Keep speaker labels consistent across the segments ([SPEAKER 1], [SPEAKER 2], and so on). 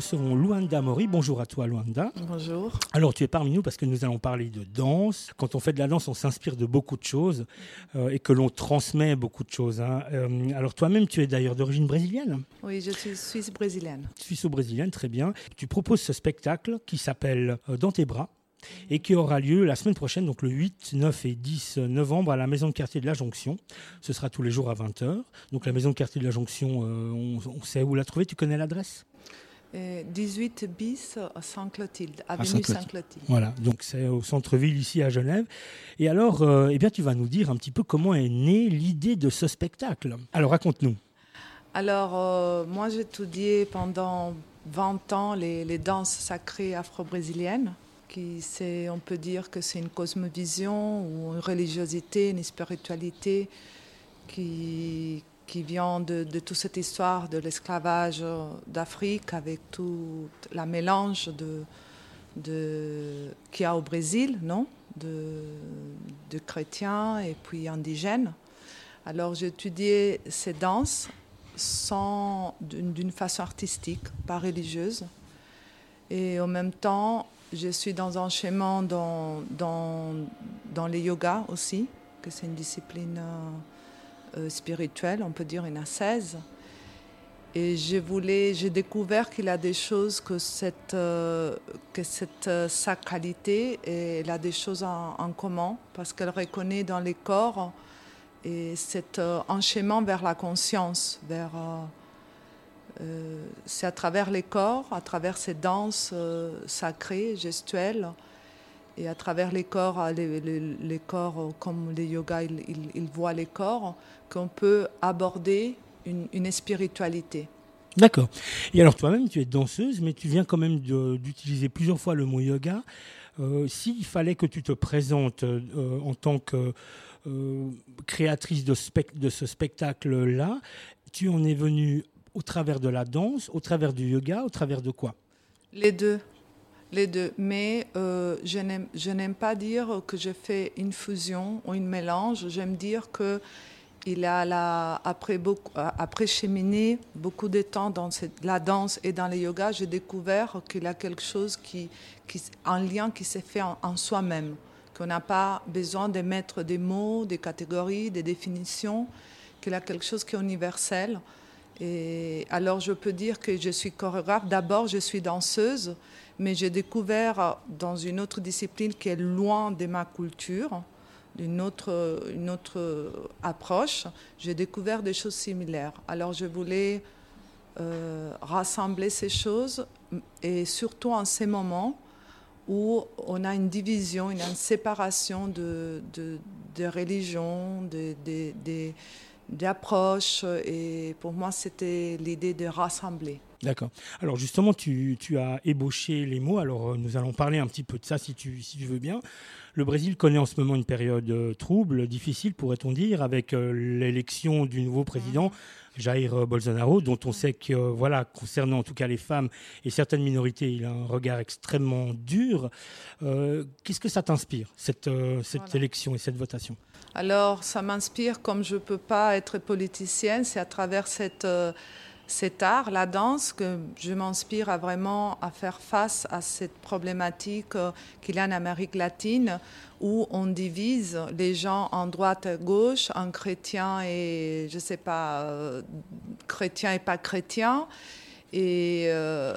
[SPEAKER 1] recevons Luanda Mori. Bonjour à toi, Luanda.
[SPEAKER 2] Bonjour.
[SPEAKER 1] Alors, tu es parmi nous parce que nous allons parler de danse. Quand on fait de la danse, on s'inspire de beaucoup de choses et que l'on transmet beaucoup de choses. Alors, toi-même, tu es d'ailleurs d'origine brésilienne.
[SPEAKER 2] Oui, je suis suisse-brésilienne.
[SPEAKER 1] Suisse-brésilienne, très bien. Tu proposes ce spectacle qui s'appelle Dans tes bras et qui aura lieu la semaine prochaine, donc le 8, 9 et 10 novembre à la maison de quartier de la Jonction. Ce sera tous les jours à 20h. Donc la maison de quartier de la Jonction, on sait où la trouver, tu connais l'adresse ?
[SPEAKER 2] 18 bis à Sainte-Clotilde, avenue Sainte-Clotilde.
[SPEAKER 1] Voilà, donc c'est au centre-ville ici à Genève. Et alors, tu vas nous dire un petit peu comment est née l'idée de ce spectacle. Alors raconte-nous.
[SPEAKER 2] Alors, moi j'ai étudié pendant 20 ans les danses sacrées afro-brésiliennes. On peut dire que c'est une cosmovision ou une religiosité, une spiritualité qui vient de toute cette histoire de l'esclavage d'Afrique avec tout la mélange qu'il y a au Brésil, non, de chrétiens et puis indigènes. Alors j'ai étudié ces danses d'une façon artistique, pas religieuse. Et en même temps, je suis dans un chemin dans les yogas aussi, que c'est une discipline spirituelle, on peut dire une ascèse. Et j'ai découvert qu'il y a des choses que cette sacralité, elle a des choses en commun, parce qu'elle reconnaît dans les corps et cet enchaînement vers la conscience, c'est à travers les corps, à travers ces danses sacrées, gestuelles, et à travers les corps, les corps comme les yogas, ils voient les corps, qu'on peut aborder une spiritualité.
[SPEAKER 1] D'accord. Et alors toi-même, tu es danseuse, mais tu viens quand même d'utiliser plusieurs fois le mot yoga. S'il fallait que tu te présentes en tant que créatrice de ce spectacle-là, tu en es venue au travers de la danse, au travers du yoga, au travers de quoi ? Les deux.
[SPEAKER 2] Mais je n'aime pas dire que je fais une fusion ou une mélange. J'aime dire que après cheminer beaucoup de temps dans la danse et dans le yoga, j'ai découvert qu'il y a quelque chose un lien qui s'est fait en soi-même, qu'on n'a pas besoin de mettre des mots, des catégories, des définitions, qu'il y a quelque chose qui est universel. Et alors je peux dire que je suis chorégraphe. D'abord, je suis danseuse, mais j'ai découvert dans une autre discipline qui est loin de ma culture, une autre approche, j'ai découvert des choses similaires. Alors je voulais rassembler ces choses, et surtout en ces moments où on a une division, une séparation de religions, d'approches, et pour moi c'était l'idée de rassembler.
[SPEAKER 1] D'accord. Alors justement, tu as ébauché les mots, alors nous allons parler un petit peu de ça si tu veux bien. Le Brésil connaît en ce moment une période trouble, difficile pourrait-on dire, avec l'élection du nouveau président, Jair Bolsonaro, dont on sait que, concernant en tout cas les femmes et certaines minorités, il a un regard extrêmement dur. Qu'est-ce que ça t'inspire, cette élection et cette votation ?
[SPEAKER 2] Alors, ça m'inspire, comme je ne peux pas être politicienne, c'est à travers cet art, la danse, que je m'inspire à faire face à cette problématique qu'il y a en Amérique latine, où on divise les gens en droite et gauche, en chrétiens et, chrétiens et pas chrétiens, et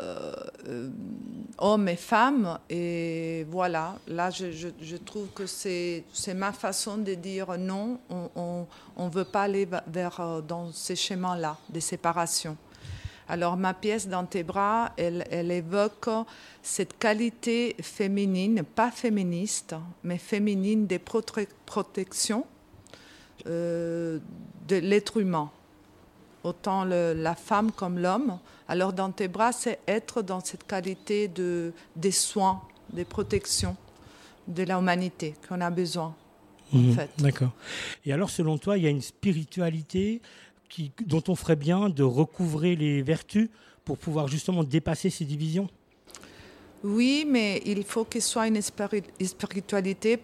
[SPEAKER 2] hommes et femmes. Et voilà, là je trouve que c'est ma façon de dire non, on ne veut pas aller dans ces chemins-là de séparation. Alors ma pièce Dans tes bras, elle évoque cette qualité féminine, pas féministe, mais féminine des protections de l'être humain, autant la femme comme l'homme. Alors Dans tes bras, c'est être dans cette qualité des soins, des protections de l'humanité qu'on a besoin, en fait.
[SPEAKER 1] D'accord. Et alors, selon toi, il y a une spiritualité dont on ferait bien de recouvrer les vertus pour pouvoir justement dépasser ces divisions ?
[SPEAKER 2] Oui, mais il faut qu'il soit une spiritualité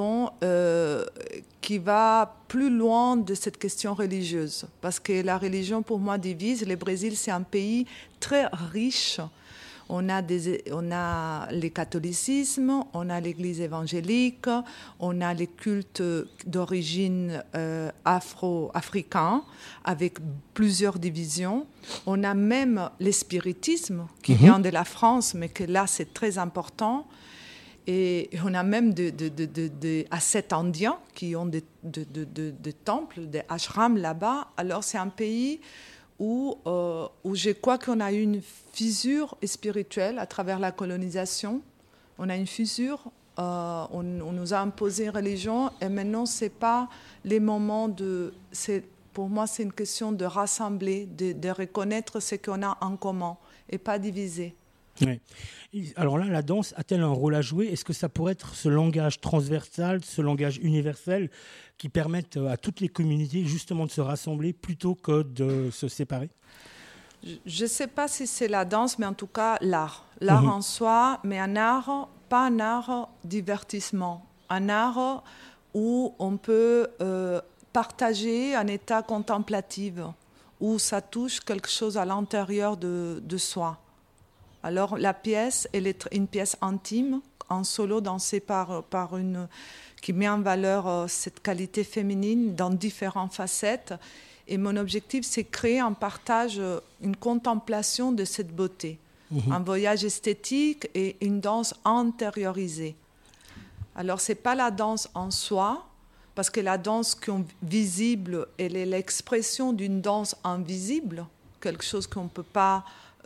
[SPEAKER 2] qui va plus loin de cette question religieuse. Parce que la religion, pour moi, divise. Le Brésil, c'est un pays très riche, On a le catholicisme, on a l'Église évangélique, on a les cultes d'origine afro-africain avec plusieurs divisions. On a même le spiritisme qui vient de la France, mais que là, c'est très important. Et on a même des ascètes indiens qui ont des temples, des ashrams là-bas. Alors, c'est un pays où je crois qu'on a eu une fissure spirituelle à travers la colonisation. On a une fissure, on nous a imposé une religion, et maintenant, ce n'est pas les moments pour moi, c'est une question de rassembler, de reconnaître ce qu'on a en commun et pas diviser.
[SPEAKER 1] Ouais. Alors là, la danse a-t-elle un rôle à jouer? Est-ce que ça pourrait être ce langage transversal, ce langage universel qui permette à toutes les communautés justement de se rassembler plutôt que de se séparer?
[SPEAKER 2] Je ne sais pas si c'est la danse, mais en tout cas l'art. L'art en soi, mais un art, pas un art divertissement. Un art où on peut partager un état contemplatif, où ça touche quelque chose à l'intérieur de soi. Alors la pièce, elle est une pièce intime, en solo dansée par une qui met en valeur cette qualité féminine dans différentes facettes. Et mon objectif, c'est créer un partage, une contemplation de cette beauté, un voyage esthétique et une danse intériorisée. Alors c'est pas la danse en soi, parce que la danse visible, elle est l'expression d'une danse invisible, quelque chose qu'on ne peut pas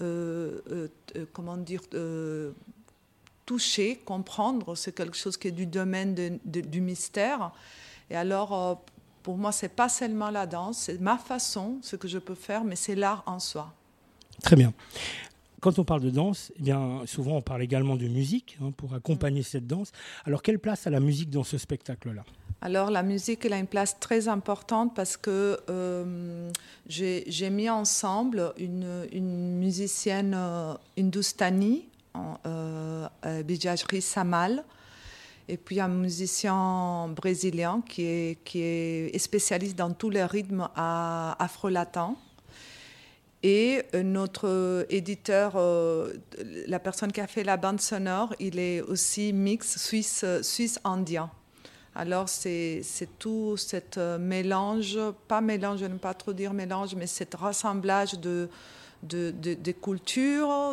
[SPEAKER 2] toucher, comprendre, c'est quelque chose qui est du domaine du mystère. Et alors, pour moi, ce n'est pas seulement la danse, c'est ma façon, ce que je peux faire, mais c'est l'art en soi.
[SPEAKER 1] Très bien. Quand on parle de danse, eh bien, souvent on parle également de musique pour accompagner cette danse. Alors, quelle place a la musique dans ce spectacle-là ?
[SPEAKER 2] Alors, la musique, elle a une place très importante parce que j'ai mis ensemble une musicienne hindustanie, Bijajri Samal, et puis un musicien brésilien qui est spécialiste dans tous les rythmes afro-latins. Et notre éditeur, la personne qui a fait la bande sonore, il est aussi mix suisse-indien. Alors, c'est tout ce mélange, pas mélange, je n'aime pas trop dire mélange, mais cet rassemblage de cultures,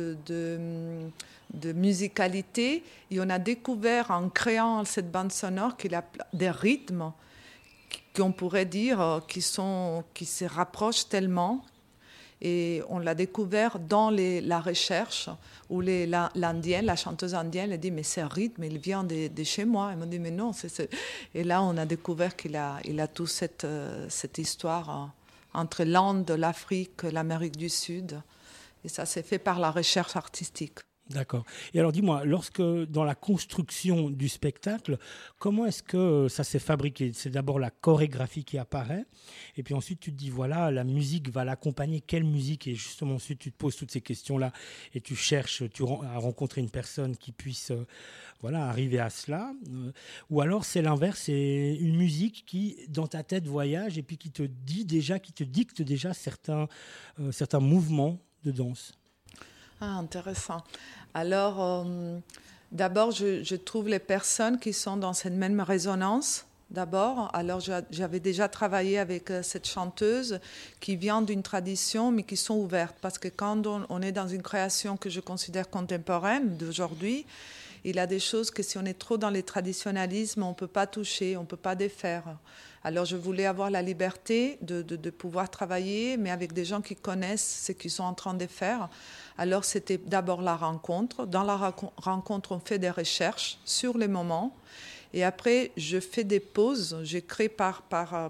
[SPEAKER 2] de musicalité. Et on a découvert en créant cette bande sonore qu'il y a des rythmes qu'on pourrait dire qui se rapprochent tellement. Et on l'a découvert dans la recherche où l'indienne, la chanteuse indienne, elle dit « mais ce rythme, il vient de chez moi ». Elle m'a dit « mais non ». Et là, on a découvert qu'il a toute cette histoire entre l'Inde, l'Afrique, l'Amérique du Sud. Et ça s'est fait par la recherche artistique.
[SPEAKER 1] D'accord. Et alors dis-moi, lorsque dans la construction du spectacle, comment est-ce que ça s'est fabriqué? C'est d'abord la chorégraphie qui apparaît, et puis ensuite tu te dis voilà, la musique va l'accompagner, quelle musique? Et justement ensuite tu te poses toutes ces questions-là et tu cherches à rencontrer une personne qui puisse arriver à cela. Ou alors c'est l'inverse, c'est une musique qui dans ta tête voyage et puis qui te dicte déjà certains mouvements de danse.
[SPEAKER 2] Ah, intéressant. Alors, d'abord, je trouve les personnes qui sont dans cette même résonance. D'abord, alors j'avais déjà travaillé avec cette chanteuse qui vient d'une tradition, mais qui sont ouvertes. Parce que quand on est dans une création que je considère contemporaine d'aujourd'hui, il y a des choses que si on est trop dans les traditionnalismes, on ne peut pas toucher, on ne peut pas défaire. Alors, je voulais avoir la liberté de pouvoir travailler, mais avec des gens qui connaissent ce qu'ils sont en train de faire. Alors, c'était d'abord la rencontre. Dans la rencontre, on fait des recherches sur les moments. Et après, je fais des pauses. J'écris par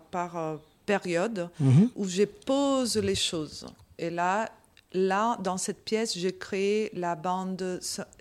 [SPEAKER 2] période où je pose les choses. Et là, dans cette pièce, j'ai créé la bande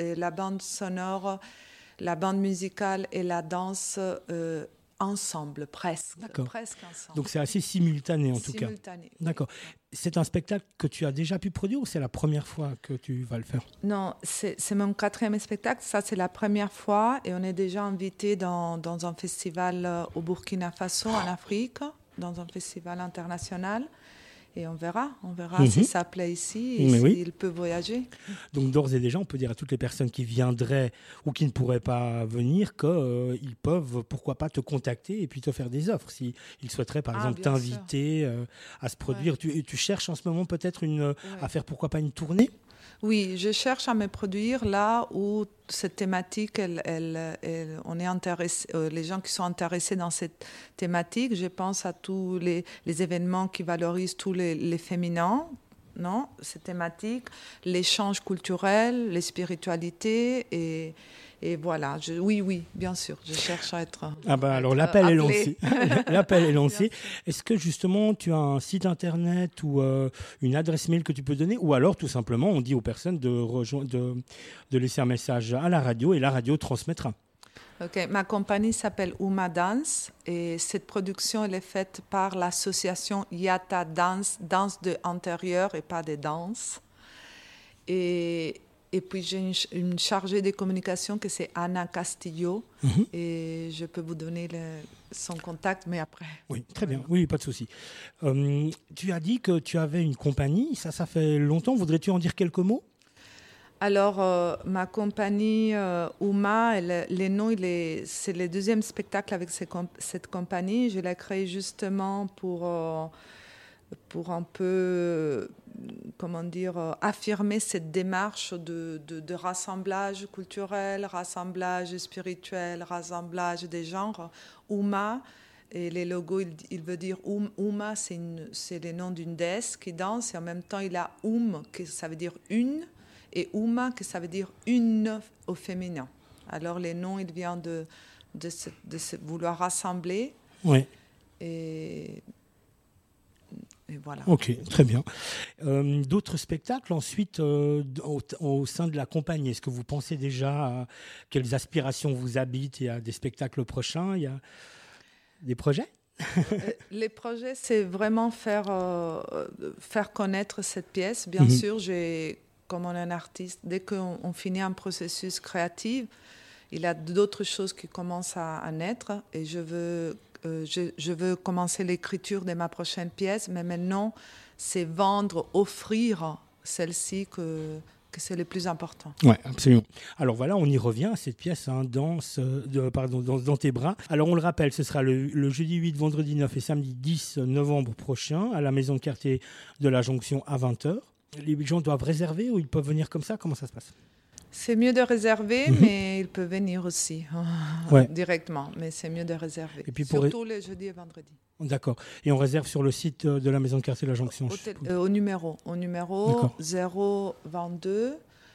[SPEAKER 2] sonore, la bande musicale et la danse ensemble, presque.
[SPEAKER 1] D'accord.
[SPEAKER 2] Presque ensemble.
[SPEAKER 1] Donc c'est assez simultané en tout cas.
[SPEAKER 2] Simultané.
[SPEAKER 1] D'accord. C'est un spectacle que tu as déjà pu produire ou c'est la première fois que tu vas le faire?
[SPEAKER 2] Non, c'est mon 4e spectacle. Ça, c'est la première fois. Et on est déjà invité dans un festival au Burkina Faso, en Afrique, dans un festival international. Et on verra si ça plaît ici et s'il peut voyager.
[SPEAKER 1] Donc d'ores et déjà, on peut dire à toutes les personnes qui viendraient ou qui ne pourraient pas venir qu'ils peuvent, pourquoi pas, te contacter et puis te faire des offres. S'ils souhaiteraient, par exemple, t'inviter à se produire. Tu cherches en ce moment peut-être à faire, pourquoi pas, une tournée ?
[SPEAKER 2] Oui, je cherche à me produire là où cette thématique, on est intéressé, les gens qui sont intéressés dans cette thématique, je pense à tous les événements qui valorisent tous les féminins, non, cette thématique, l'échange culturel, les spiritualités et voilà. Oui, bien sûr, je cherche à être.
[SPEAKER 1] Alors l'appel est lancé. L'appel est lancé. Est-ce que justement tu as un site internet ou une adresse mail que tu peux donner, ou alors tout simplement on dit aux personnes de laisser un message à la radio et la radio transmettra.
[SPEAKER 2] Ok, ma compagnie s'appelle Uma Dance et cette production elle est faite par l'association Yata Dance, danse de intérieur et pas de danse. Et puis, j'ai une chargée de communication que c'est Anna Castillo. Et je peux vous donner son contact, mais après.
[SPEAKER 1] Oui, très bien. Oui, pas de souci. Tu as dit que tu avais une compagnie. Ça fait longtemps. Voudrais-tu en dire quelques mots ?
[SPEAKER 2] Alors, ma compagnie Uma, les noms, c'est le deuxième spectacle avec cette compagnie. Je l'ai créée justement pour un peu... affirmer cette démarche de rassemblage culturel, rassemblage spirituel, rassemblage des genres. Uma, et les logos, il veut dire Uma, c'est le nom d'une déesse qui danse, et en même temps, il a que ça veut dire une, et Uma, que ça veut dire une au féminin. Alors, les noms, il vient de se vouloir rassembler.
[SPEAKER 1] Oui.
[SPEAKER 2] Et voilà.
[SPEAKER 1] Ok, très bien. D'autres spectacles ensuite au sein de la compagnie. Est-ce que vous pensez déjà à quelles aspirations vous habitent et à des spectacles prochains ? Il y a des projets ?
[SPEAKER 2] Les projets, c'est vraiment faire connaître cette pièce. Bien sûr, comme on est un artiste, dès qu'on finit un processus créatif, il y a d'autres choses qui commencent à naître et je veux commencer l'écriture de ma prochaine pièce, mais maintenant, c'est offrir celle-ci que c'est le plus important.
[SPEAKER 1] Oui, absolument. Alors voilà, on y revient à cette pièce, dans tes bras. Alors on le rappelle, ce sera le jeudi 8, vendredi 9 et samedi 10 novembre prochain à la Maison de quartier de la Jonction à 20h. Les gens doivent réserver ou ils peuvent venir comme ça ? Comment ça se passe ?
[SPEAKER 2] C'est mieux de réserver, mais ils peuvent venir aussi directement. Mais c'est mieux de réserver, et puis surtout les jeudis et vendredis.
[SPEAKER 1] D'accord. Et on réserve sur le site de la Maison de quartier de la Jonction
[SPEAKER 2] au numéro 022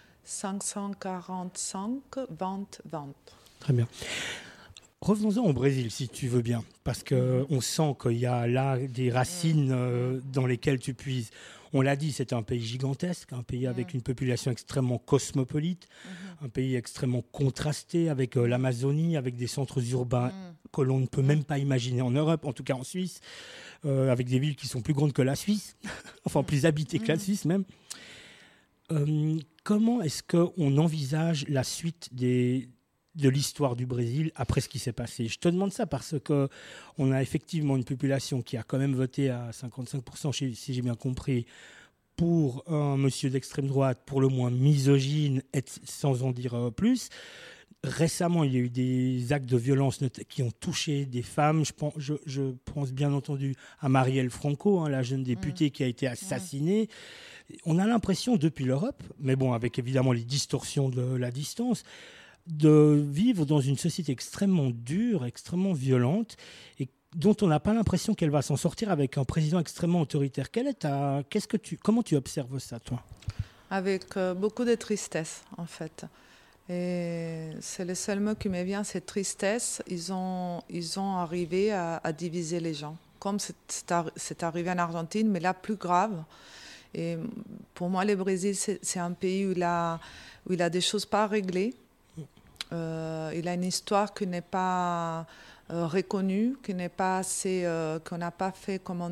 [SPEAKER 2] 545 20 20.
[SPEAKER 1] Très bien. Revenons-en au Brésil, si tu veux bien, parce qu'on sent qu'il y a là des racines dans lesquelles tu puises. On l'a dit, c'est un pays gigantesque, un pays avec une population extrêmement cosmopolite, un pays extrêmement contrasté avec l'Amazonie, avec des centres urbains que l'on ne peut même pas imaginer en Europe, en tout cas en Suisse, avec des villes qui sont plus grandes que la Suisse, enfin plus habitées que la Suisse même. Comment est-ce qu'on envisage la suite de l'histoire du Brésil après ce qui s'est passé ? Je te demande ça parce qu'on a effectivement une population qui a quand même voté à 55%, si j'ai bien compris, pour un monsieur d'extrême droite, pour le moins misogyne, sans en dire plus. Récemment, il y a eu des actes de violence qui ont touché des femmes. Je pense bien entendu à Marielle Franco, la jeune députée qui a été assassinée. On a l'impression, depuis l'Europe, mais bon, avec évidemment les distorsions de la distance, de vivre dans une société extrêmement dure, extrêmement violente, et dont on n'a pas l'impression qu'elle va s'en sortir avec un président extrêmement autoritaire. Comment tu observes ça, toi ?
[SPEAKER 2] Avec beaucoup de tristesse, en fait. Et c'est le seul mot qui me vient, c'est tristesse. Ils ont arrivé à diviser les gens, comme c'est arrivé en Argentine, mais là, plus grave. Et pour moi, le Brésil, c'est un pays où il a des choses pas réglées. Il a une histoire qui n'est pas reconnue, qui n'est pas assez, qu'on n'a pas fait, on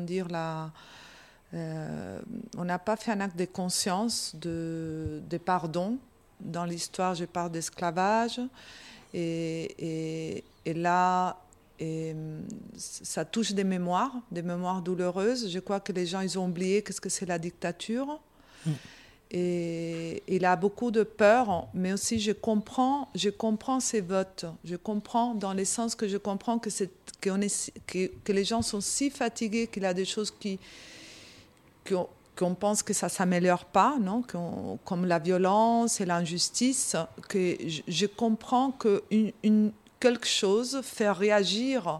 [SPEAKER 2] n'a pas fait un acte de conscience, de pardon. Dans l'histoire, je parle d'esclavage, et là, ça touche des mémoires douloureuses. Je crois que les gens, ils ont oublié qu'est-ce que c'est la dictature. Et il a beaucoup de peur, mais aussi je comprends ses votes. Je comprends dans le sens que je comprends que les gens sont si fatigués qu'il y a des choses qu'on pense que ça ne s'améliore pas, non? Comme la violence et l'injustice, que je comprends que quelque chose fait réagir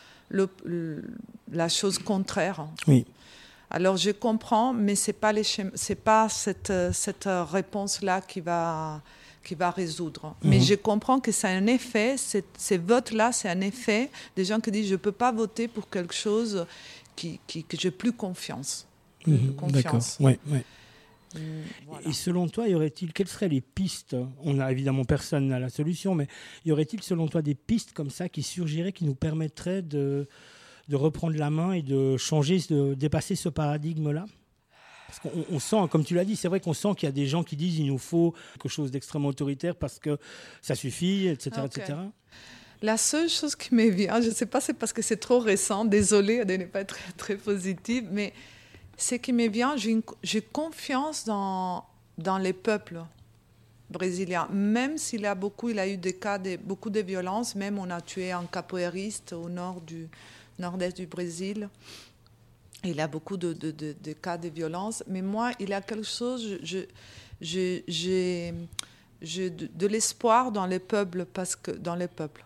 [SPEAKER 2] la chose contraire.
[SPEAKER 1] Oui.
[SPEAKER 2] Alors je comprends, mais c'est pas cette réponse-là qui va résoudre. Mais je comprends que c'est un effet, ces votes-là, c'est un effet des gens qui disent je ne peux pas voter pour quelque chose que j'ai plus confiance.
[SPEAKER 1] D'accord, ouais.
[SPEAKER 2] Voilà.
[SPEAKER 1] Et selon toi, quelles seraient les pistes? On n'a évidemment personne n'a la solution, mais y aurait-il selon toi des pistes comme ça qui surgiraient, qui nous permettraient de reprendre la main et de changer, de dépasser ce paradigme-là? Parce qu'on sent, comme tu l'as dit, c'est vrai qu'on sent qu'il y a des gens qui disent il nous faut quelque chose d'extrêmement autoritaire parce que ça suffit, etc.
[SPEAKER 2] Okay.
[SPEAKER 1] etc.
[SPEAKER 2] La seule chose qui me vient, je ne sais pas, c'est parce que c'est trop récent, désolée de ne pas être très, très positive, mais ce qui me vient, j'ai confiance dans les peuples brésiliens. Même s'il y a eu des cas beaucoup de violences, même on a tué un capoeiriste au nord-est du Brésil. Il y a beaucoup de cas de violence. Mais moi, il y a quelque chose, j'ai de l'espoir dans les peuples, parce que dans les peuples.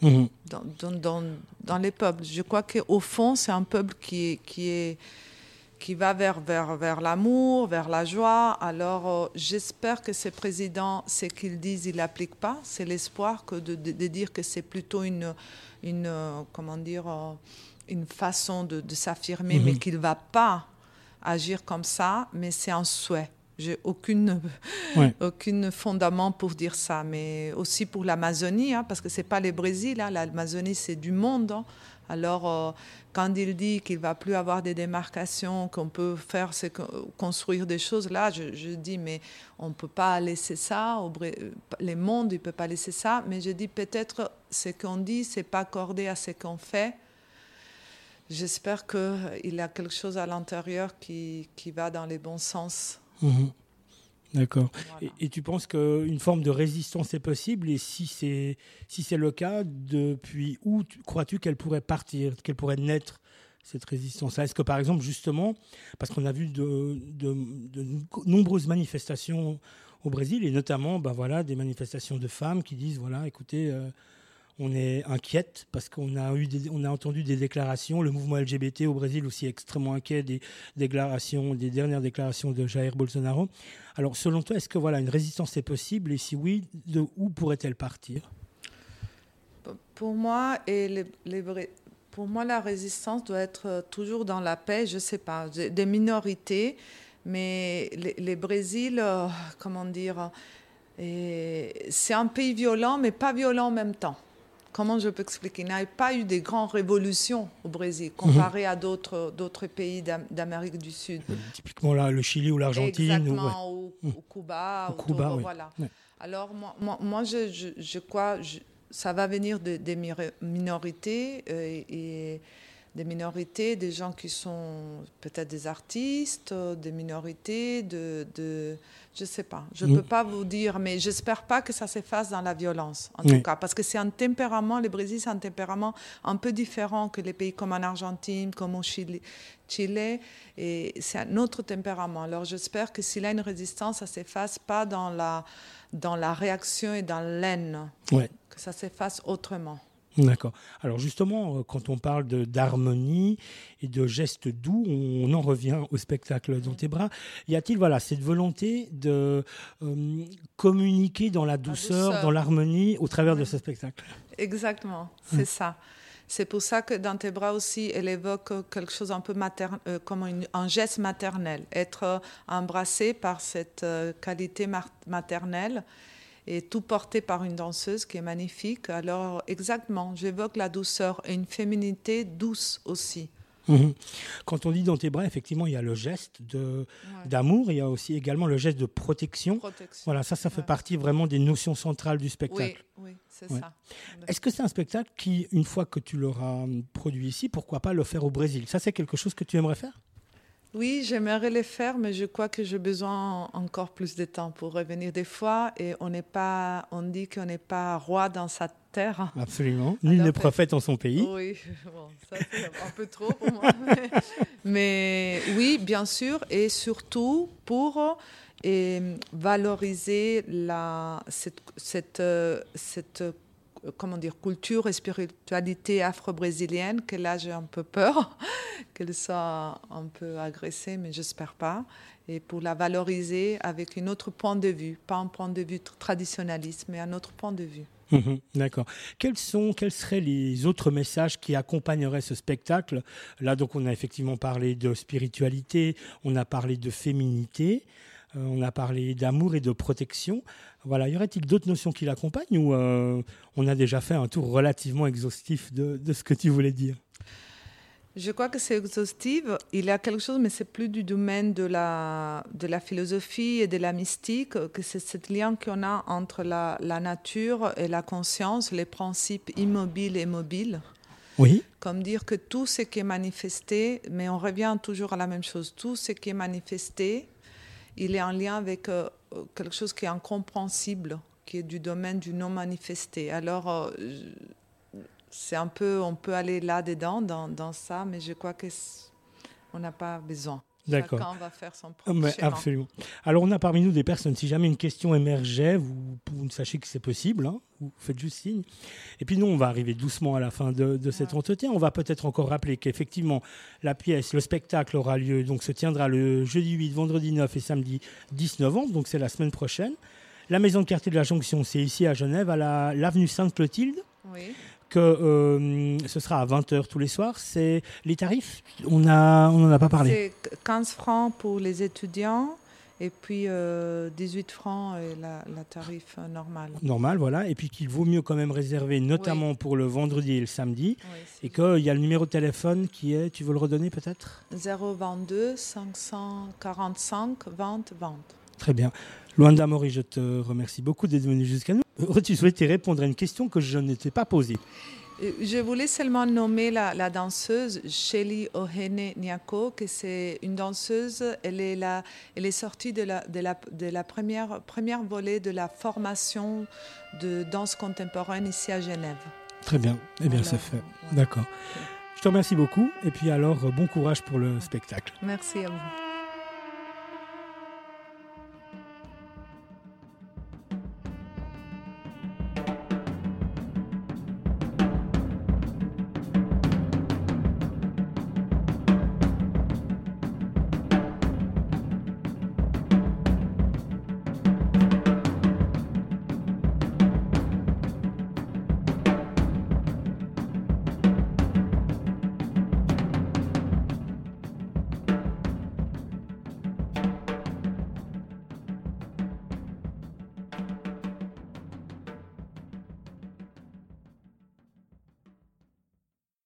[SPEAKER 2] Dans les peuples. Je crois qu'au fond, c'est un peuple qui va vers l'amour, vers la joie. Alors, j'espère que ces présidents, ce qu'ils disent, ils n'appliquent pas. C'est l'espoir de dire que c'est plutôt une façon de s'affirmer, mais qu'il ne va pas agir comme ça, mais c'est un souhait. J'ai aucun fondament pour dire ça, mais aussi pour l'Amazonie, parce que ce n'est pas le Brésil, l'Amazonie c'est du monde. Alors, quand il dit qu'il ne va plus avoir des démarcations, qu'on peut construire des choses, là, je dis, mais on ne peut pas laisser ça, le monde ne peut pas laisser ça, mais je dis peut-être ce qu'on dit, ce n'est pas accordé à ce qu'on fait. J'espère qu'il y a quelque chose à l'intérieur qui va dans les bons sens.
[SPEAKER 1] D'accord.
[SPEAKER 2] Voilà.
[SPEAKER 1] Et tu penses qu'une forme de résistance est possible? Et si c'est le cas, depuis où crois-tu qu'elle pourrait partir, qu'elle pourrait naître, cette résistance-là? Est-ce que, par exemple, justement, parce qu'on a vu de nombreuses manifestations au Brésil, et notamment des manifestations de femmes qui disent, écoutez, on est inquiète parce qu'on a entendu des déclarations. Le mouvement LGBT au Brésil aussi est extrêmement inquiet des dernières déclarations de Jair Bolsonaro. Alors, selon toi, est-ce que une résistance est possible? Et si oui, de où pourrait-elle partir?
[SPEAKER 2] Pour moi, la résistance doit être toujours dans la paix. Je ne sais pas, des minorités, mais le Brésil, comment dire, c'est un pays violent, mais pas violent en même temps. Comment je peux expliquer? Il n'y a pas eu de grandes révolutions au Brésil, comparé à d'autres pays d'Amérique du Sud.
[SPEAKER 1] Typiquement là, le Chili ou l'Argentine.
[SPEAKER 2] Exactement, ou Cuba.
[SPEAKER 1] Oui.
[SPEAKER 2] Voilà. Ouais. Alors, moi je crois ça va venir des minorités et des minorités, des gens qui sont peut-être des artistes, des minorités, je ne sais pas. Je ne peux pas vous dire, mais j'espère pas que ça s'efface dans la violence, en tout cas. Parce que c'est un tempérament, le Brésil, c'est un tempérament un peu différent que les pays comme en Argentine, comme au Chili, et c'est un autre tempérament. Alors j'espère que s'il y a une résistance, ça ne s'efface pas dans la réaction et dans l'haine, que ça s'efface autrement.
[SPEAKER 1] D'accord. Alors justement, quand on parle d'harmonie et de gestes doux, on en revient au spectacle dans tes bras. Y a-t-il cette volonté de communiquer dans la douceur, dans l'harmonie au travers de ce spectacle?
[SPEAKER 2] Exactement, c'est ça. C'est pour ça que dans tes bras aussi, elle évoque quelque chose un peu comme un geste maternel, être embrassé par cette qualité maternelle. Et tout porté par une danseuse qui est magnifique. Alors, exactement, j'évoque la douceur et une féminité douce aussi.
[SPEAKER 1] Quand on dit dans tes bras, effectivement, il y a le geste d'amour, il y a aussi également le geste de protection. Voilà, ça fait partie vraiment des notions centrales du spectacle.
[SPEAKER 2] Oui, c'est ça.
[SPEAKER 1] Est-ce que c'est un spectacle qui, une fois que tu l'auras produit ici, pourquoi pas le faire au Brésil? Ça, c'est quelque chose que tu aimerais faire?
[SPEAKER 2] Oui, j'aimerais le faire, mais je crois que j'ai besoin encore plus de temps pour revenir des fois. Et on dit qu'on n'est pas roi dans sa terre.
[SPEAKER 1] Absolument. Nul n'est prophète en son pays.
[SPEAKER 2] Oui, bon, ça c'est un peu trop pour moi. Mais oui, bien sûr, et surtout pour valoriser cette culture et spiritualité afro-brésilienne, que là j'ai un peu peur qu'elle soit un peu agressée, mais j'espère pas. Et pour la valoriser avec un autre point de vue, pas un point de vue traditionnaliste, mais un autre point de vue.
[SPEAKER 1] D'accord. Quels seraient les autres messages qui accompagneraient ce spectacle? Là, donc, on a effectivement parlé de spiritualité, on a parlé de féminité, on a parlé d'amour et de protection. Voilà. Y aurait-il d'autres notions qui l'accompagnent ou on a déjà fait un tour relativement exhaustif de ce que tu voulais dire?
[SPEAKER 2] Je crois que c'est exhaustif. Il y a quelque chose, mais c'est plus du domaine de la philosophie et de la mystique, que c'est ce lien qu'on a entre la nature et la conscience, les principes immobiles et mobiles.
[SPEAKER 1] Oui.
[SPEAKER 2] Comme dire que tout ce qui est manifesté, mais on revient toujours à la même chose, tout ce qui est manifesté, il est en lien avec quelque chose qui est incompréhensible, qui est du domaine du non manifesté. Alors, c'est un peu, on peut aller là-dedans, dans ça, mais je crois qu'on n'a pas besoin.
[SPEAKER 1] D'accord.
[SPEAKER 2] Chacun va faire son propre chemin.
[SPEAKER 1] Absolument. Alors, on a parmi nous des personnes, si jamais une question émergeait, vous sachez que c'est possible, hein, vous faites juste signe. Et puis nous, on va arriver doucement à la fin de cet entretien. On va peut-être encore rappeler qu'effectivement, la pièce, le spectacle aura lieu, donc se tiendra le jeudi 8, vendredi 9 et samedi 10 novembre, donc c'est la semaine prochaine. La maison de quartier de la Jonction, c'est ici à Genève, à l'avenue Sainte-Clotilde.
[SPEAKER 2] Oui.
[SPEAKER 1] Que ce sera à 20h tous les soirs. C'est les tarifs, on n'en a pas parlé.
[SPEAKER 2] C'est 15 francs pour les étudiants et puis 18 francs la tarif normal.
[SPEAKER 1] Normal, voilà. Et puis qu'il vaut mieux quand même réserver, notamment pour le vendredi et le samedi. Oui, et qu'il y a le numéro de téléphone qui est, tu veux le redonner peut-être?
[SPEAKER 2] 022 545 20 20.
[SPEAKER 1] Très bien. Luanda Mori, je te remercie beaucoup d'être venu jusqu'à nous. Tu souhaitais répondre à une question que je ne t'ai pas posée.
[SPEAKER 2] Je voulais seulement nommer la danseuse Shelly Ohene Nyako, que c'est une danseuse. Elle est sortie de la première volée de la formation de danse contemporaine ici à Genève.
[SPEAKER 1] Très bien. Eh bien, c'est fait. D'accord. Je te remercie beaucoup. Et puis alors, bon courage pour le spectacle.
[SPEAKER 2] Merci à vous.